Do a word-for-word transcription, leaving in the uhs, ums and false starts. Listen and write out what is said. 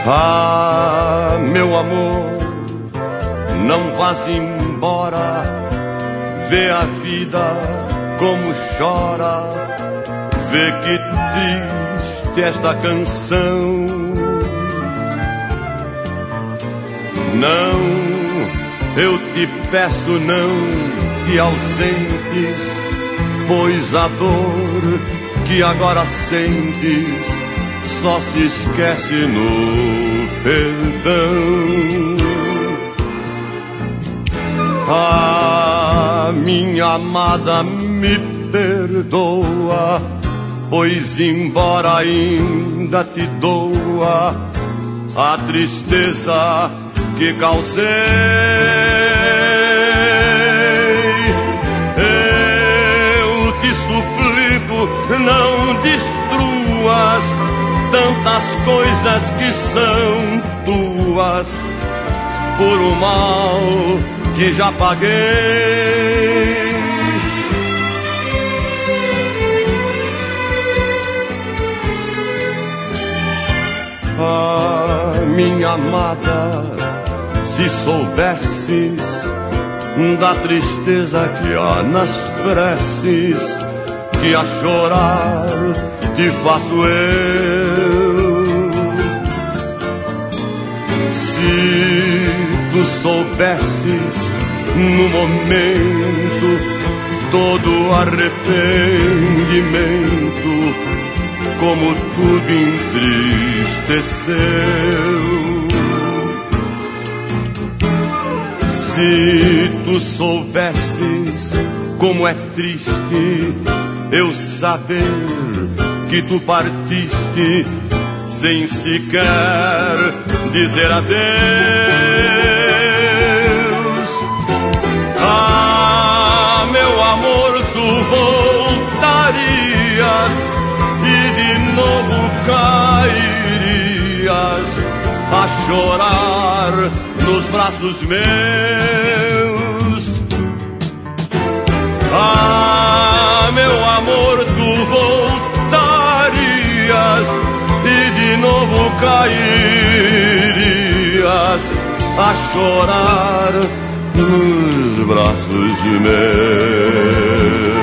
Ah, meu amor, não vás embora, vê a vida como chora, vê que triste esta canção. Não, eu te peço, não te ausentes, pois a dor que agora sentes só se esquece no perdão. Ah, minha amada, me perdoa, pois embora ainda te doa a tristeza que causei, eu te suplico, não destruas tantas coisas que são tuas por um mal que já paguei. Ah, minha amada, se soubesses da tristeza que há nas preces que a chorar te faço eu. Se tu soubesses no momento todo arrependimento, como tudo entristeceu. Se tu soubesses como é triste eu saber que tu partiste sem sequer dizer adeus. Ah, meu amor, tu voltarias e de novo cairias a chorar nos braços meus. Ah, meu amor, tu voltarias e de novo cairias a chorar nos braços meus.